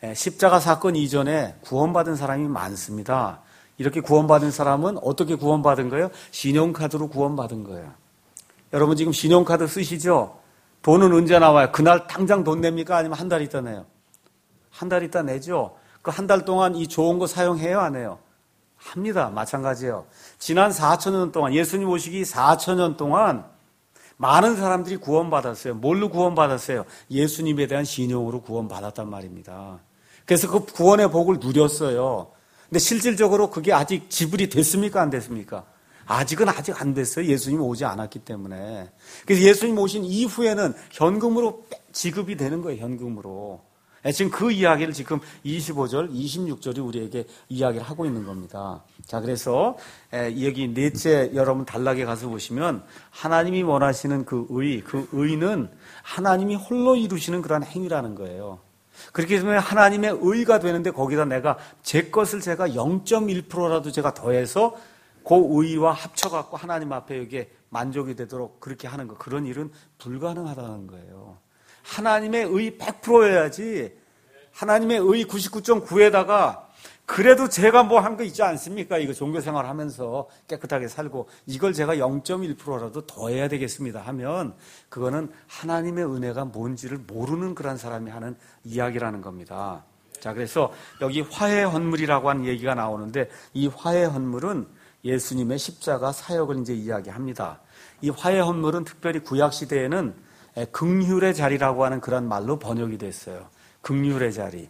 십자가 사건 이전에 구원받은 사람이 많습니다. 이렇게 구원받은 사람은 어떻게 구원받은 거예요? 신용카드로 구원받은 거예요. 여러분 지금 신용카드 쓰시죠? 돈은 언제 나와요? 그날 당장 돈 냅니까? 아니면 한 달 있다 내요? 한 달 있다 내죠? 그 한 달 동안 이 좋은 거 사용해요? 안 해요? 합니다. 마찬가지예요. 지난 사천 년 동안, 예수님 오시기 사천 년 동안 많은 사람들이 구원받았어요. 뭘로 구원받았어요? 예수님에 대한 신용으로 구원받았단 말입니다. 그래서 그 구원의 복을 누렸어요. 근데 실질적으로 그게 아직 지불이 됐습니까? 안 됐습니까? 아직은 아직 안 됐어요. 예수님이 오지 않았기 때문에. 그래서 예수님 오신 이후에는 현금으로 지급이 되는 거예요. 현금으로. 지금 그 이야기를 지금 이십오 절, 이십육 절이 우리에게 이야기를 하고 있는 겁니다. 자, 그래서 여기 넷째 여러분 단락에 가서 보시면 하나님이 원하시는 그 의, 그 의는 하나님이 홀로 이루시는 그런 행위라는 거예요. 그렇기 때문에 하나님의 의가 되는데 거기다 내가 제 것을 제가 영 점 일 퍼센트라도 제가 더해서 그 의와 합쳐갖고 하나님 앞에 여기에 만족이 되도록 그렇게 하는 거, 그런 일은 불가능하다는 거예요. 하나님의 의 백 퍼센트여야지 하나님의 의 구십구 점 구에다가 그래도 제가 뭐 한 거 있지 않습니까? 이거 종교생활 하면서 깨끗하게 살고 이걸 제가 영 점 일 퍼센트라도 더해야 되겠습니다 하면 그거는 하나님의 은혜가 뭔지를 모르는 그런 사람이 하는 이야기라는 겁니다. 자, 그래서 여기 화해 헌물이라고 하는 얘기가 나오는데 이 화해 헌물은 예수님의 십자가 사역을 이제 이야기합니다. 이 화해 헌물은 특별히 구약 시대에는 긍휼의 자리라고 하는 그런 말로 번역이 됐어요. 긍휼의 자리.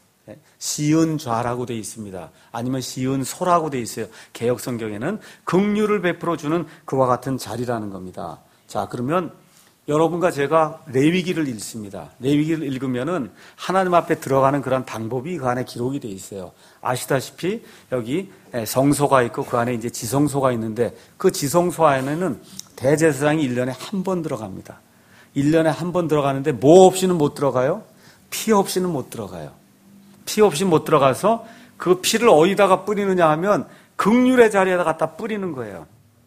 시은좌라고 되어 있습니다. 아니면 시은소라고 되어 있어요. 개역 성경에는 긍휼을 베풀어 주는 그와 같은 자리라는 겁니다. 자, 그러면 여러분과 제가 레위기를 읽습니다. 레위기를 읽으면은 하나님 앞에 들어가는 그런 방법이 그 안에 기록이 되어 있어요. 아시다시피 여기 성소가 있고 그 안에 이제 지성소가 있는데 그 지성소 안에는 대제사장이 일 년에 한 번 들어갑니다. 일 년에 한 번 들어가는데 뭐 없이는 못 들어가요? 피 없이는 못 들어가요. 피 없이 못 들어가서 그 피를 어디다가 뿌리느냐 하면 긍휼의 자리에다 갖다 뿌리는 거예요.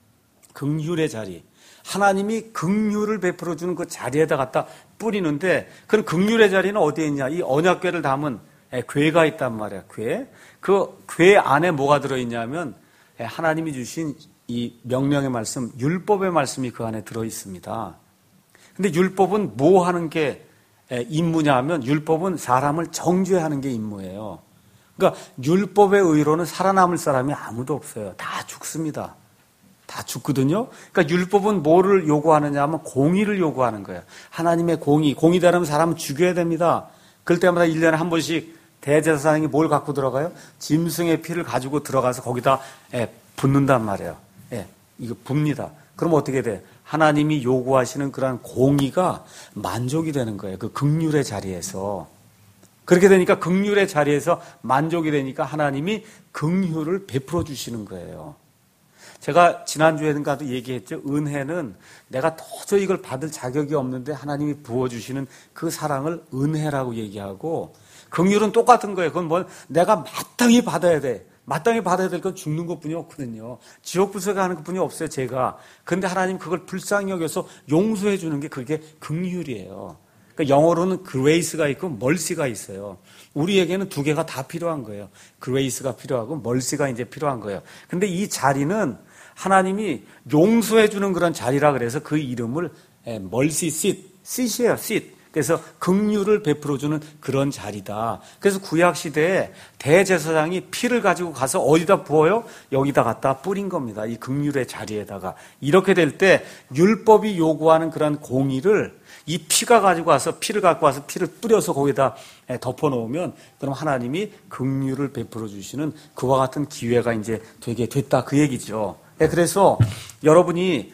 긍휼의 자리. 하나님이 긍휼을 베풀어 주는 그 자리에다 갖다 뿌리는데 그 긍휼의 자리는 어디에 있냐? 이 언약궤를 담은 궤가 있단 말이야. 궤. 그 궤 안에 뭐가 들어 있냐면 하나님이 주신 이 명령의 말씀, 율법의 말씀이 그 안에 들어 있습니다. 근데 율법은 뭐 하는 게 임무냐 하면 율법은 사람을 정죄하는 게 임무예요. 그러니까 율법의 의로는 살아남을 사람이 아무도 없어요. 다 죽습니다. 다 죽거든요. 그러니까 율법은 뭐를 요구하느냐 하면 공의를 요구하는 거예요. 하나님의 공의. 공의되려면 사람은 죽여야 됩니다. 그럴 때마다 일 년에 한 번씩 대제사장이 뭘 갖고 들어가요? 짐승의 피를 가지고 들어가서 거기다 예, 붓는단 말이에요. 예, 이거 붓니다. 그럼 어떻게 돼? 하나님이 요구하시는 그런 공의가 만족이 되는 거예요. 그 긍휼의 자리에서. 그렇게 되니까 긍휼의 자리에서 만족이 되니까 하나님이 긍휼을 베풀어 주시는 거예요. 제가 지난주에는가도 얘기했죠. 은혜는 내가 도저히 이걸 받을 자격이 없는데 하나님이 부어주시는 그 사랑을 은혜라고 얘기하고, 긍휼은 똑같은 거예요. 그건 뭐 내가 마땅히 받아야 돼. 마땅히 받아야 될 건 죽는 것뿐이 없거든요. 지옥 불속에 하는 것뿐이 없어요, 제가. 그런데 하나님 그걸 불쌍히 여겨서 용서해 주는 게 그게 긍휼이에요. 그러니까 영어로는 grace가 있고 mercy가 있어요. 우리에게는 두 개가 다 필요한 거예요. grace가 필요하고 mercy가 이제 필요한 거예요. 근데 이 자리는 하나님이 용서해 주는 그런 자리라 그래서 그 이름을 mercy seat, seat이에요, seat. 그래서 긍휼을 베풀어 주는 그런 자리다. 그래서 구약 시대에 대제사장이 피를 가지고 가서 어디다 부어요? 여기다 갖다 뿌린 겁니다. 이 긍휼의 자리에다가. 이렇게 될 때 율법이 요구하는 그런 공의를 이 피가 가지고 와서 피를 갖고 와서 피를 뿌려서 거기다 덮어 놓으면 그럼 하나님이 긍휼을 베풀어 주시는 그와 같은 기회가 이제 되게 됐다, 그 얘기죠. 그래서 여러분이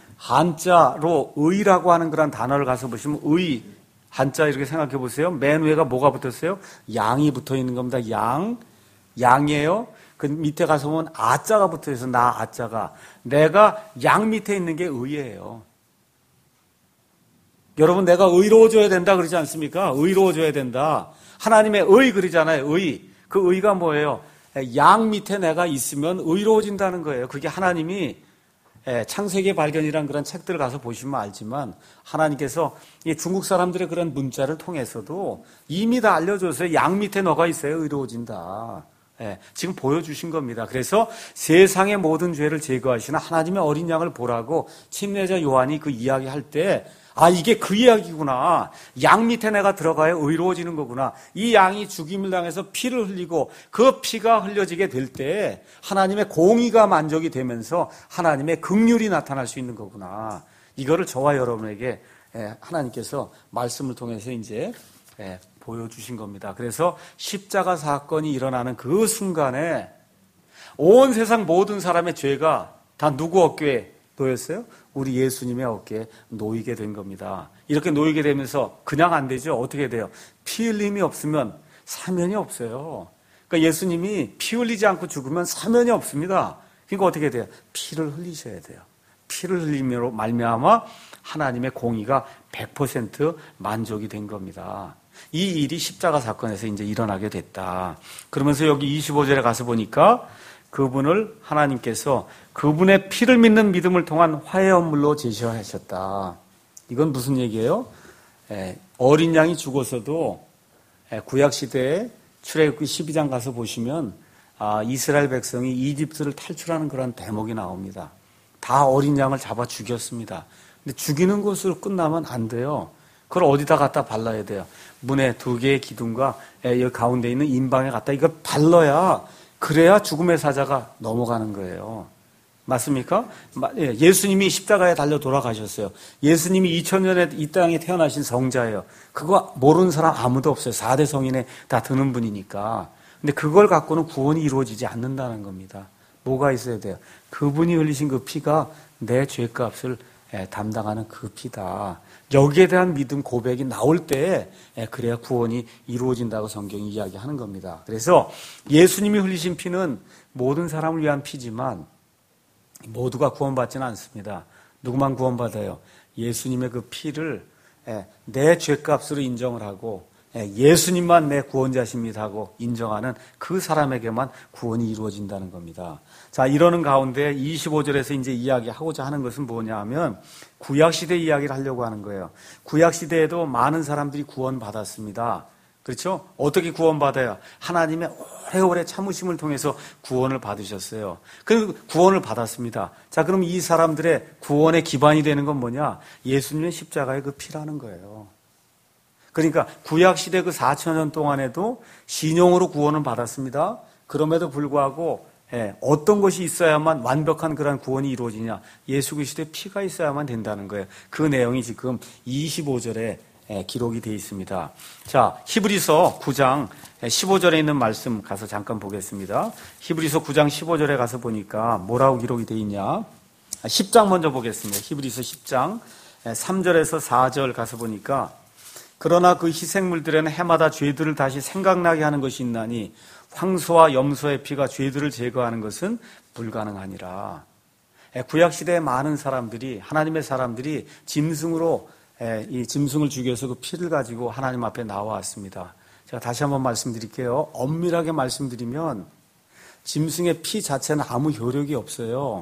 한자로 의라고 하는 그런 단어를 가서 보시면 의, 한자 이렇게 생각해 보세요. 맨 위에가 뭐가 붙었어요? 양이 붙어 있는 겁니다. 양, 양이에요. 그 밑에 가서 보면 아자가 붙어 있어서 나 아자가. 내가 양 밑에 있는 게 의예요. 여러분, 내가 의로워져야 된다 그러지 않습니까? 의로워져야 된다. 하나님의 의 그러잖아요. 의. 그 의가 뭐예요? 양 밑에 내가 있으면 의로워진다는 거예요. 그게 하나님이 창세기 발견이란 그런 책들을 가서 보시면 알지만 하나님께서 중국 사람들의 그런 문자를 통해서도 이미 다 알려줘서 양 밑에 너가 있어야 의로워진다. 예, 지금 보여주신 겁니다. 그래서 세상의 모든 죄를 제거하시는 하나님의 어린 양을 보라고 침례자 요한이 그 이야기할 때 아, 이게 그 이야기구나. 양 밑에 내가 들어가야 의로워지는 거구나. 이 양이 죽임을 당해서 피를 흘리고 그 피가 흘려지게 될 때 하나님의 공의가 만족이 되면서 하나님의 긍휼이 나타날 수 있는 거구나. 이거를 저와 여러분에게 하나님께서 말씀을 통해서 이제 보여주신 겁니다. 그래서 십자가 사건이 일어나는 그 순간에 온 세상 모든 사람의 죄가 다 누구 어깨에 놓였어요? 우리 예수님의 어깨에 놓이게 된 겁니다. 이렇게 놓이게 되면서 그냥 안 되죠. 어떻게 돼요? 피 흘림이 없으면 사면이 없어요. 그러니까 예수님이 피 흘리지 않고 죽으면 사면이 없습니다. 그러니까 어떻게 돼요? 피를 흘리셔야 돼요. 피를 흘림으로 말미암아 하나님의 공의가 백 퍼센트 만족이 된 겁니다. 이 일이 십자가 사건에서 이제 일어나게 됐다. 그러면서 여기 이십오 절에 가서 보니까 그분을 하나님께서 그분의 피를 믿는 믿음을 통한 화해헌물로 제시하셨다. 이건 무슨 얘기예요? 에, 어린 양이 죽어서도 에, 구약시대에 출애굽기 십이 장 가서 보시면 아, 이스라엘 백성이 이집트를 탈출하는 그런 대목이 나옵니다. 다 어린 양을 잡아 죽였습니다. 근데 죽이는 것으로 끝나면 안 돼요. 그걸 어디다 갖다 발라야 돼요? 문에 두 개의 기둥과 에, 여기 가운데 있는 인방에 갖다 이걸 발라야 그래야 죽음의 사자가 넘어가는 거예요. 맞습니까? 예수님이 십자가에 달려 돌아가셨어요. 예수님이 이천 년에 이 땅에 태어나신 성자예요. 그거 모르는 사람 아무도 없어요. 사 대 성인에 다 드는 분이니까. 근데 그걸 갖고는 구원이 이루어지지 않는다는 겁니다. 뭐가 있어야 돼요? 그분이 흘리신 그 피가 내 죄값을 담당하는 그 피다. 여기에 대한 믿음 고백이 나올 때 그래야 구원이 이루어진다고 성경이 이야기하는 겁니다. 그래서 예수님이 흘리신 피는 모든 사람을 위한 피지만 모두가 구원받지는 않습니다. 누구만 구원받아요? 예수님의 그 피를 내 죄값으로 인정을 하고 예수님만 내 구원자십니다 하고 인정하는 그 사람에게만 구원이 이루어진다는 겁니다. 자, 이러는 가운데 이십오 절에서 이제 이야기하고자 하는 것은 뭐냐 하면 구약시대 이야기를 하려고 하는 거예요. 구약시대에도 많은 사람들이 구원받았습니다. 그렇죠? 어떻게 구원받아요? 하나님의 오래오래 참으심을 통해서 구원을 받으셨어요. 그 구원을 받았습니다. 자, 그럼 이 사람들의 구원의 기반이 되는 건 뭐냐? 예수님의 십자가의 그 피라는 거예요. 그러니까 구약시대 그 사천 년 동안에도 신용으로 구원을 받았습니다. 그럼에도 불구하고 예, 어떤 것이 있어야만 완벽한 그런 구원이 이루어지냐? 예수 그리스도의 피가 있어야만 된다는 거예요. 그 내용이 지금 이십오 절에 예, 기록이 되어 있습니다. 자, 히브리서 구 장 십오 절에 있는 말씀 가서 잠깐 보겠습니다. 히브리서 구 장 십오 절에 가서 보니까 뭐라고 기록이 되어 있냐? 십 장 먼저 보겠습니다. 히브리서 십 장 삼 절에서 사 절 가서 보니까 그러나 그 희생물들에는 해마다 죄들을 다시 생각나게 하는 것이 있나니 황소와 염소의 피가 죄들을 제거하는 것은 불가능하니라. 구약시대의 많은 사람들이, 하나님의 사람들이 짐승으로 이 짐승을 죽여서 그 피를 가지고 하나님 앞에 나와왔습니다. 제가 다시 한번 말씀드릴게요. 엄밀하게 말씀드리면 짐승의 피 자체는 아무 효력이 없어요.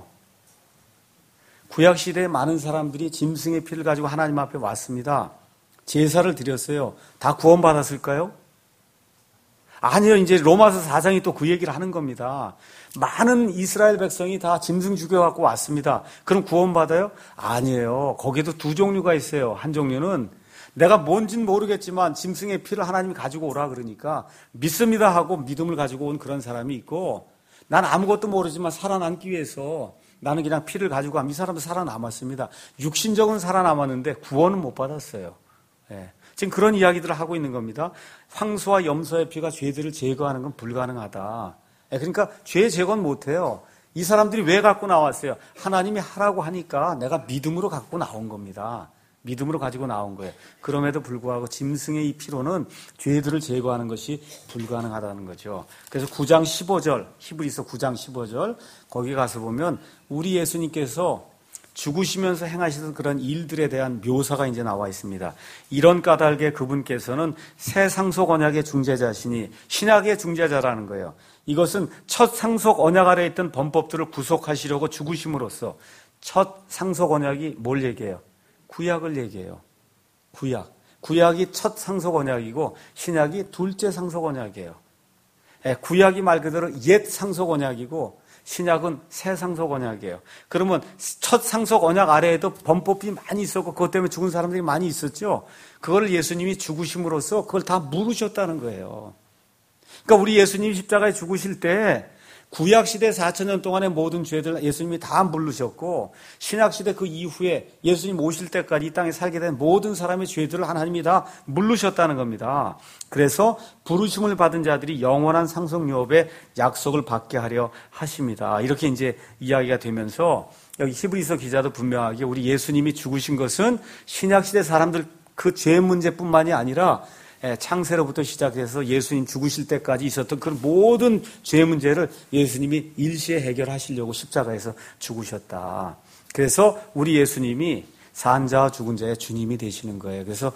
구약시대의 많은 사람들이 짐승의 피를 가지고 하나님 앞에 왔습니다. 제사를 드렸어요. 다 구원받았을까요? 아니요. 이제 로마서 사 장이 또 그 얘기를 하는 겁니다. 많은 이스라엘 백성이 다 짐승 죽여갖고 왔습니다. 그럼 구원받아요? 아니에요. 거기에도 두 종류가 있어요. 한 종류는 내가 뭔진 모르겠지만 짐승의 피를 하나님이 가지고 오라 그러니까 믿습니다 하고 믿음을 가지고 온 그런 사람이 있고, 난 아무것도 모르지만 살아남기 위해서 나는 그냥 피를 가지고 가면 이 사람도 살아남았습니다. 육신적으로 살아남았는데 구원은 못 받았어요. 예. 지금 그런 이야기들을 하고 있는 겁니다. 황소와 염소의 피가 죄들을 제거하는 건 불가능하다. 예. 그러니까 죄 제거는 못해요. 이 사람들이 왜 갖고 나왔어요? 하나님이 하라고 하니까 내가 믿음으로 갖고 나온 겁니다. 믿음으로 가지고 나온 거예요. 그럼에도 불구하고 짐승의 이 피로는 죄들을 제거하는 것이 불가능하다는 거죠. 그래서 구 장 십오 절, 히브리서 구 장 십오 절 거기 가서 보면 우리 예수님께서 죽으시면서 행하시던 그런 일들에 대한 묘사가 이제 나와 있습니다. 이런 까닭에 그분께서는 새 상속 언약의 중재자시니 신약의 중재자라는 거예요. 이것은 첫 상속 언약 아래에 있던 범법들을 구속하시려고 죽으심으로써 첫 상속 언약이 뭘 얘기해요? 구약을 얘기해요. 구약. 구약이 첫 상속 언약이고 신약이 둘째 상속 언약이에요. 구약이 말 그대로 옛 상속 언약이고 신약은 새 상속 언약이에요. 그러면 첫 상속 언약 아래에도 범법이 많이 있었고 그것 때문에 죽은 사람들이 많이 있었죠. 그걸 예수님이 죽으심으로써 그걸 다 물으셨다는 거예요. 그러니까 우리 예수님이 십자가에 죽으실 때 구약시대 사천 년 동안의 모든 죄들 예수님이 다 물으셨고 신약시대 그 이후에 예수님 오실 때까지 이 땅에 살게 된 모든 사람의 죄들을 하나님이 다 물으셨다는 겁니다. 그래서 부르심을 받은 자들이 영원한 상속유업의 약속을 받게 하려 하십니다. 이렇게 이제 이야기가 되면서 여기 히브리서 기자도 분명하게 우리 예수님이 죽으신 것은 신약시대 사람들 그 죄 문제뿐만이 아니라 창세로부터 시작해서 예수님 죽으실 때까지 있었던 그 모든 죄 문제를 예수님이 일시에 해결하시려고 십자가에서 죽으셨다. 그래서 우리 예수님이 산 자와 죽은 자의 주님이 되시는 거예요. 그래서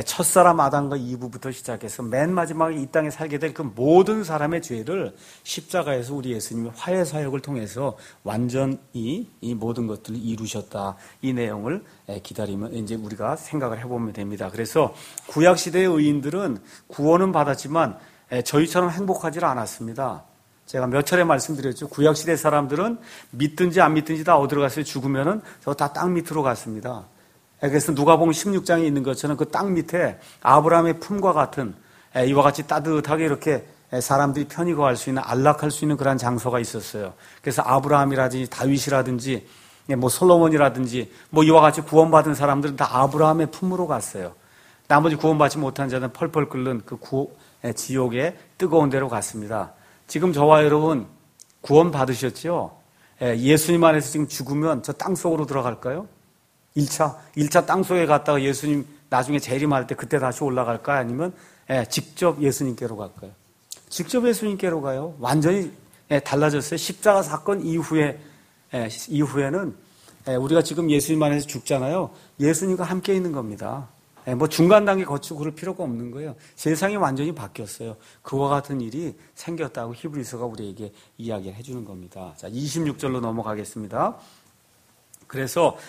첫사람 아담과 이브부터 시작해서 맨 마지막에 이 땅에 살게 될 그 모든 사람의 죄를 십자가에서 우리 예수님이 화해 사역을 통해서 완전히 이 모든 것들을 이루셨다. 이 내용을 기다리면 이제 우리가 생각을 해보면 됩니다. 그래서 구약 시대의 의인들은 구원은 받았지만 저희처럼 행복하지 않았습니다. 제가 몇 차례 말씀드렸죠. 구약시대 사람들은 믿든지 안 믿든지 다 어디로 갔어요? 죽으면은 저 다 땅 밑으로 갔습니다. 그래서 누가복음 십육 장에 있는 것처럼 그 땅 밑에 아브라함의 품과 같은 이와 같이 따뜻하게 이렇게 사람들이 편히 거할 수 있는 안락할 수 있는 그런 장소가 있었어요. 그래서 아브라함이라든지 다윗이라든지 뭐 솔로몬이라든지 뭐 이와 같이 구원받은 사람들은 다 아브라함의 품으로 갔어요. 나머지 구원받지 못한 자는 펄펄 끓는 그 구, 지옥의 뜨거운 데로 갔습니다. 지금 저와 여러분 구원 받으셨죠? 예수님 안에서 지금 죽으면 저 땅속으로 들어갈까요? 일 차, 일 차 땅속에 갔다가 예수님 나중에 재림할 때 그때 다시 올라갈까요? 아니면 직접 예수님께로 갈까요? 직접 예수님께로 가요. 완전히 달라졌어요. 십자가 사건 이후에, 이후에는 우리가 지금 예수님 안에서 죽잖아요. 예수님과 함께 있는 겁니다. 뭐 중간 단계 거치고 그럴 필요가 없는 거예요. 세상이 완전히 바뀌었어요. 그와 같은 일이 생겼다고 히브리서가 우리에게 이야기를 해주는 겁니다. 자, 이십육 절로 넘어가겠습니다. 그래서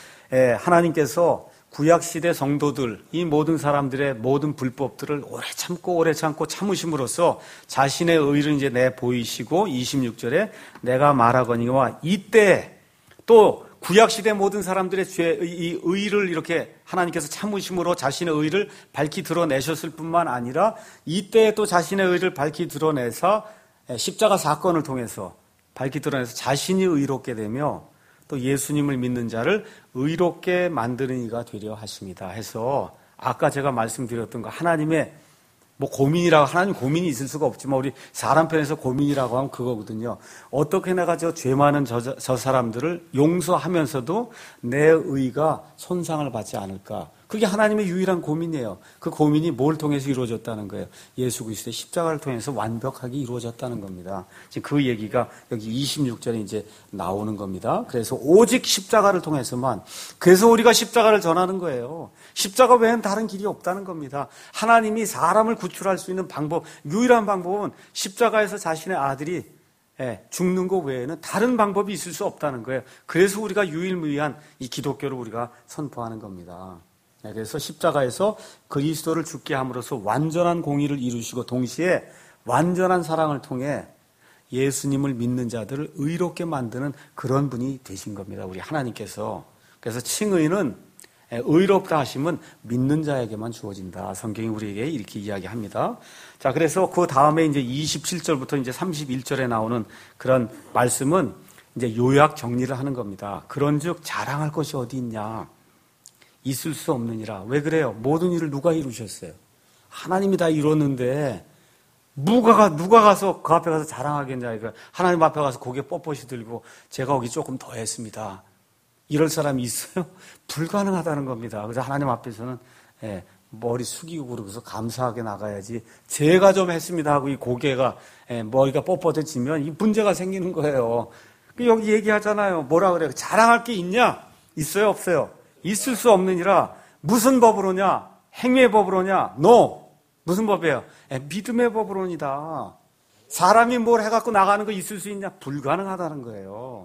하나님께서 구약시대 성도들, 이 모든 사람들의 모든 불법들을 오래 참고 오래 참고 참으심으로써 자신의 의를 이제 내 보이시고 이십육 절에 내가 말하거니와 이때 또 구약시대 모든 사람들의 죄, 이 의를 이렇게 하나님께서 참으심으로 자신의 의를 밝히 드러내셨을 뿐만 아니라 이때 또 자신의 의를 밝히 드러내서 십자가 사건을 통해서 밝히 드러내서 자신이 의롭게 되며 또 예수님을 믿는 자를 의롭게 만드는 이가 되려 하십니다. 해서 아까 제가 말씀드렸던 거 하나님의 뭐 고민이라고 하나님 고민이 있을 수가 없지만 우리 사람 편에서 고민이라고 하면 그거거든요. 어떻게 내가 저 죄 많은 저, 저 사람들을 용서하면서도 내 의가 손상을 받지 않을까. 그게 하나님의 유일한 고민이에요. 그 고민이 뭘 통해서 이루어졌다는 거예요. 예수 그리스도의 십자가를 통해서 완벽하게 이루어졌다는 겁니다. 지금 그 얘기가 여기 이십육 절에 이제 나오는 겁니다. 그래서 오직 십자가를 통해서만, 그래서 우리가 십자가를 전하는 거예요. 십자가 외에는 다른 길이 없다는 겁니다. 하나님이 사람을 구출할 수 있는 방법, 유일한 방법은 십자가에서 자신의 아들이 죽는 것 외에는 다른 방법이 있을 수 없다는 거예요. 그래서 우리가 유일무이한 이 기독교를 우리가 선포하는 겁니다. 그래서 십자가에서 그리스도를 죽게 함으로써 완전한 공의를 이루시고 동시에 완전한 사랑을 통해 예수님을 믿는 자들을 의롭게 만드는 그런 분이 되신 겁니다. 우리 하나님께서. 그래서 칭의는 의롭다 하심은 믿는 자에게만 주어진다. 성경이 우리에게 이렇게 이야기합니다. 자, 그래서 그 다음에 이제 이십칠 절부터 이제 삼십일 절에 나오는 그런 말씀은 이제 요약 정리를 하는 겁니다. 그런즉 자랑할 것이 어디 있냐? 있을 수 없느니라. 왜 그래요? 모든 일을 누가 이루셨어요? 하나님이 다 이뤘는데 누가, 누가 가서 그 앞에 가서 자랑하겠냐. 하나님 앞에 가서 고개 뻣뻣이 들고 제가 거기 조금 더 했습니다. 이럴 사람이 있어요? 불가능하다는 겁니다. 그래서 하나님 앞에서는 예, 머리 숙이고 그러고서 감사하게 나가야지. 제가 좀 했습니다 하고 이 고개가 예, 머리가 뻣뻣해지면 이 문제가 생기는 거예요. 여기 얘기하잖아요. 뭐라 그래요? 자랑할 게 있냐? 있어요? 없어요? 있을 수 없느니라. 무슨 법으로냐? 행위의 법으로냐? No. 무슨 법이에요? 에, 믿음의 법으로니다. 사람이 뭘 해갖고 나가는 거 있을 수 있냐? 불가능하다는 거예요.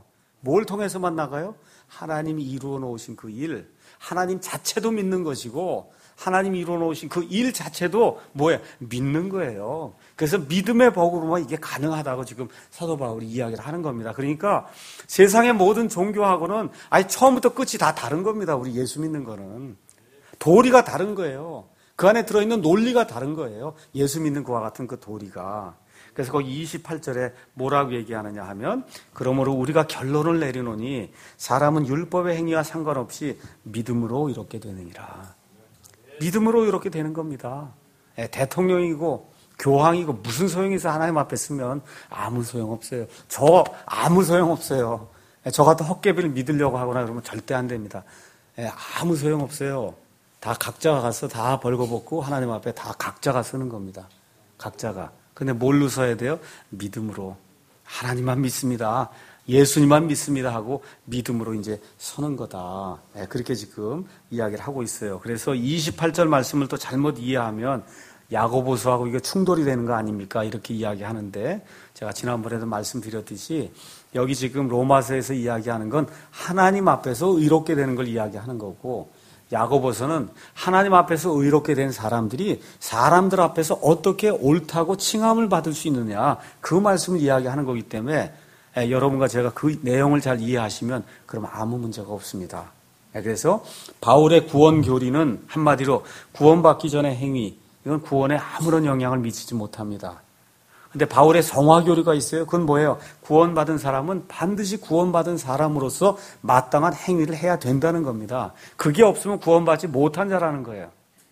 뭘 통해서만 나가요? 하나님이 이루어 놓으신 그 일, 하나님 자체도 믿는 것이고 하나님이 이루어 놓으신 그 일 자체도 뭐예요? 믿는 거예요. 그래서 믿음의 복으로만 이게 가능하다고 지금 사도 바울이 이야기를 하는 겁니다. 그러니까 세상의 모든 종교하고는 아예 처음부터 끝이 다 다른 겁니다. 우리 예수 믿는 거는. 도리가 다른 거예요. 그 안에 들어있는 논리가 다른 거예요. 예수 믿는 그와 같은 그 도리가. 그래서 거기 이십팔 절에 뭐라고 얘기하느냐 하면 그러므로 우리가 결론을 내리노니 사람은 율법의 행위와 상관없이 믿음으로 이렇게 되느니라. 믿음으로 이렇게 되는 겁니다. 예, 대통령이고 교황이고 무슨 소용이 있어. 하나님 앞에 쓰면 아무 소용없어요. 저 아무 소용없어요. 예, 저 같은 헛개비를 믿으려고 하거나 그러면 절대 안 됩니다. 예, 아무 소용없어요. 다 각자가 가서 다 벌거벗고 하나님 앞에 다 각자가 쓰는 겁니다. 각자가. 근데 뭘로 써야 돼요? 믿음으로. 하나님만 믿습니다. 예수님만 믿습니다 하고 믿음으로 이제 서는 거다. 네, 그렇게 지금 이야기를 하고 있어요. 그래서 이십팔 절 말씀을 또 잘못 이해하면 야고보서하고 이게 충돌이 되는 거 아닙니까? 이렇게 이야기하는데 제가 지난번에도 말씀드렸듯이 여기 지금 로마서에서 이야기하는 건 하나님 앞에서 의롭게 되는 걸 이야기하는 거고 야고보서는 하나님 앞에서 의롭게 된 사람들이 사람들 앞에서 어떻게 옳다고 칭함을 받을 수 있느냐 그 말씀을 이야기하는 거기 때문에 예, 여러분과 제가 그 내용을 잘 이해하시면 그럼 아무 문제가 없습니다. 예, 그래서 바울의 구원 교리는 한마디로 구원받기 전의 행위 이건 구원에 아무런 영향을 미치지 못합니다. 근데 바울의 성화 교리가 있어요. 그건 뭐예요? 구원받은 사람은 반드시 구원받은 사람으로서 마땅한 행위를 해야 된다는 겁니다. 그게 없으면 구원받지 못한 자라는 거예요.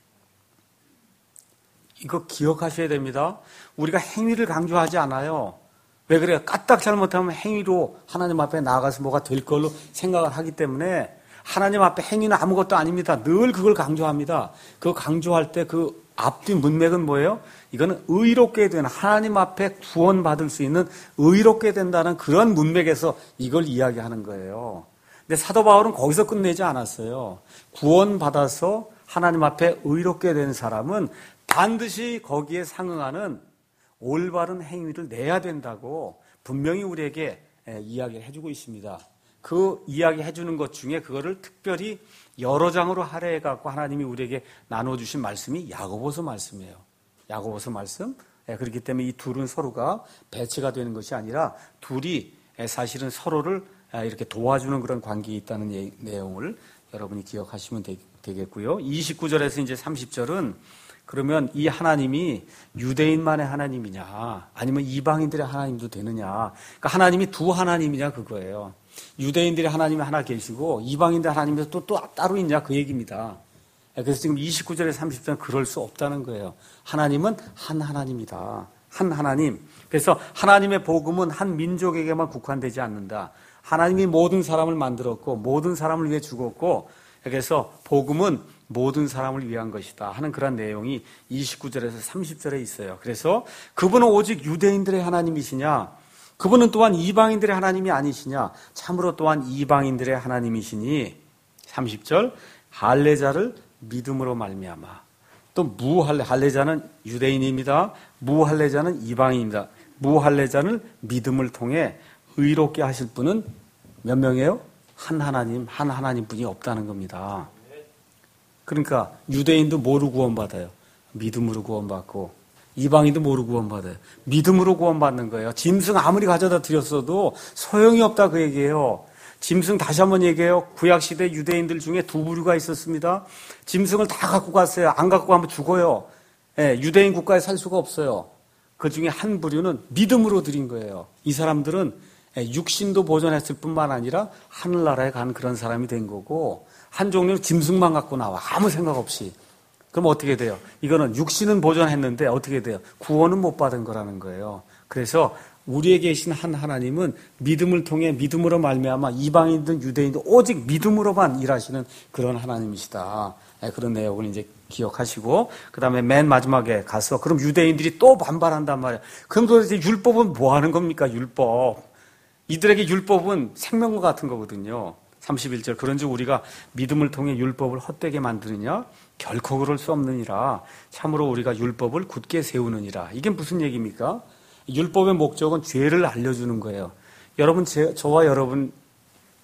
이거 기억하셔야 됩니다. 우리가 행위를 강조하지 않아요. 왜 그래요? 까딱 잘못하면 행위로 하나님 앞에 나아가서 뭐가 될 걸로 생각을 하기 때문에 하나님 앞에 행위는 아무것도 아닙니다. 늘 그걸 강조합니다. 그 강조할 때 그 앞뒤 문맥은 뭐예요? 이거는 의롭게 되는 하나님 앞에 구원받을 수 있는 의롭게 된다는 그런 문맥에서 이걸 이야기하는 거예요. 근데 사도 바울은 거기서 끝내지 않았어요. 구원받아서 하나님 앞에 의롭게 된 사람은 반드시 거기에 상응하는 올바른 행위를 내야 된다고 분명히 우리에게 이야기를 해주고 있습니다. 그 이야기 해주는 것 중에 그거를 특별히 여러 장으로 할애해갖고 하나님이 우리에게 나눠주신 말씀이 야고보서 말씀이에요. 야고보서 말씀. 그렇기 때문에 이 둘은 서로가 배치가 되는 것이 아니라 둘이 사실은 서로를 이렇게 도와주는 그런 관계에 있다는 내용을 여러분이 기억하시면 되겠고요. 이십구 절에서 이제 삼십 절은 그러면 이 하나님이 유대인만의 하나님이냐 아니면 이방인들의 하나님도 되느냐. 그러니까 하나님이 두 하나님이냐 그거예요. 유대인들의 하나님이 하나 계시고 이방인들의 하나님이 또, 또 따로 있냐 그 얘기입니다. 그래서 지금 이십구 절에 삼십 절은 그럴 수 없다는 거예요. 하나님은 한 하나님이다. 한 하나님. 그래서 하나님의 복음은 한 민족에게만 국한되지 않는다. 하나님이 모든 사람을 만들었고 모든 사람을 위해 죽었고 그래서 복음은 모든 사람을 위한 것이다 하는 그런 내용이 이십구 절에서 삼십 절에 있어요. 그래서 그분은 오직 유대인들의 하나님이시냐 그분은 또한 이방인들의 하나님이 아니시냐 참으로 또한 이방인들의 하나님이시니 삼십 절 할례자를 믿음으로 말미암아 또 무할례 할례자는 유대인입니다. 무할례자는 이방인입니다. 무할례자는 믿음을 통해 의롭게 하실 분은 몇 명이에요? 한 하나님 한 하나님뿐이 없다는 겁니다. 그러니까 유대인도 뭐로 구원받아요? 믿음으로 구원받고 이방인도 뭐로 구원받아요? 믿음으로 구원받는 거예요. 짐승 아무리 가져다 드렸어도 소용이 없다 그 얘기예요. 짐승 다시 한번 얘기해요. 구약시대 유대인들 중에 두 부류가 있었습니다. 짐승을 다 갖고 갔어요. 안 갖고 가면 죽어요. 예, 유대인 국가에 살 수가 없어요. 그 중에 한 부류는 믿음으로 드린 거예요. 이 사람들은 육신도 보존했을 뿐만 아니라 하늘나라에 간 그런 사람이 된 거고 한 종류는 짐승만 갖고 나와 아무 생각 없이. 그럼 어떻게 돼요? 이거는 육신은 보존했는데 어떻게 돼요? 구원은 못 받은 거라는 거예요. 그래서 우리에게 계신 한 하나님은 믿음을 통해 믿음으로 말미암아 이방인든 유대인든 오직 믿음으로만 일하시는 그런 하나님이시다. 그런 내용을 이제 기억하시고 그 다음에 맨 마지막에 가서 그럼 유대인들이 또 반발한단 말이에요. 그럼 도대체 율법은 뭐 하는 겁니까? 율법. 이들에게 율법은 생명과 같은 거거든요. 삼십일 절 그런즉 우리가 믿음을 통해 율법을 헛되게 만드느냐? 결코 그럴 수 없느니라. 참으로 우리가 율법을 굳게 세우느니라. 이게 무슨 얘기입니까? 율법의 목적은 죄를 알려주는 거예요. 여러분, 제, 저와 여러분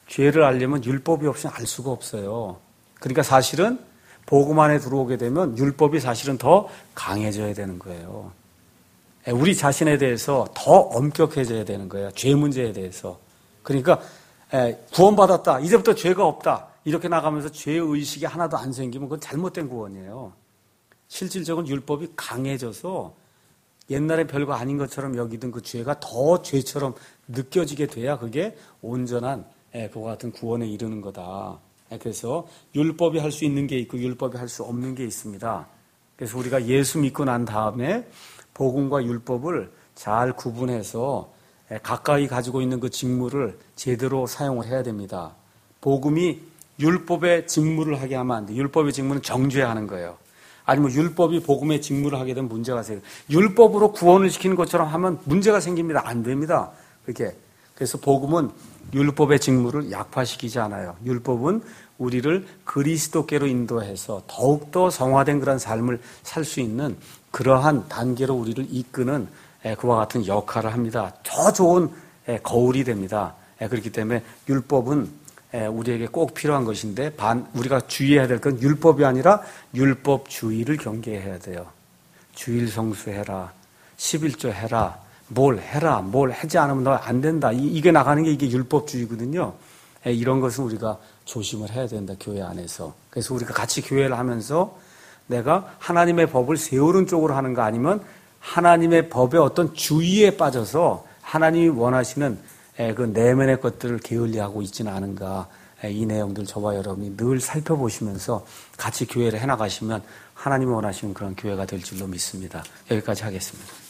죄를 알려면 율법이 없이는 알 수가 없어요. 그러니까 사실은 복음 안에 들어오게 되면 율법이 사실은 더 강해져야 되는 거예요. 우리 자신에 대해서 더 엄격해져야 되는 거예요. 죄 문제에 대해서. 그러니까 구원받았다. 이제부터 죄가 없다. 이렇게 나가면서 죄의식이 하나도 안 생기면 그건 잘못된 구원이에요. 실질적으로 율법이 강해져서 옛날에 별거 아닌 것처럼 여기던 그 죄가 더 죄처럼 느껴지게 돼야 그게 온전한 그와 같은 구원에 이르는 거다. 그래서 율법이 할 수 있는 게 있고 율법이 할 수 없는 게 있습니다. 그래서 우리가 예수 믿고 난 다음에 복음과 율법을 잘 구분해서 가까이 가지고 있는 그 직무를 제대로 사용을 해야 됩니다. 복음이 율법의 직무를 하게 하면 안 돼. 율법의 직무는 정죄하는 거예요. 아니면 율법이 복음의 직무를 하게 되면 문제가 생겨요. 율법으로 구원을 시키는 것처럼 하면 문제가 생깁니다. 안 됩니다. 그렇게. 그래서 복음은 율법의 직무를 약화시키지 않아요. 율법은 우리를 그리스도께로 인도해서 더욱더 성화된 그런 삶을 살 수 있는 그러한 단계로 우리를 이끄는 그와 같은 역할을 합니다. 더 좋은 거울이 됩니다. 그렇기 때문에 율법은 우리에게 꼭 필요한 것인데 반 우리가 주의해야 될 건 율법이 아니라 율법주의를 경계해야 돼요. 주일 성수해라. 십일조 해라. 뭘 해라. 뭘 하지 않으면 너 안 된다. 이게 나가는 게 이게 율법주의거든요. 이런 것은 우리가 조심을 해야 된다. 교회 안에서. 그래서 우리가 같이 교회를 하면서 내가 하나님의 법을 세우는 쪽으로 하는가 아니면 하나님의 법의 어떤 주의에 빠져서 하나님이 원하시는 그 내면의 것들을 게을리하고 있지는 않은가. 이 내용들 저와 여러분이 늘 살펴보시면서 같이 교회를 해나가시면 하나님이 원하시는 그런 교회가 될 줄로 믿습니다. 여기까지 하겠습니다.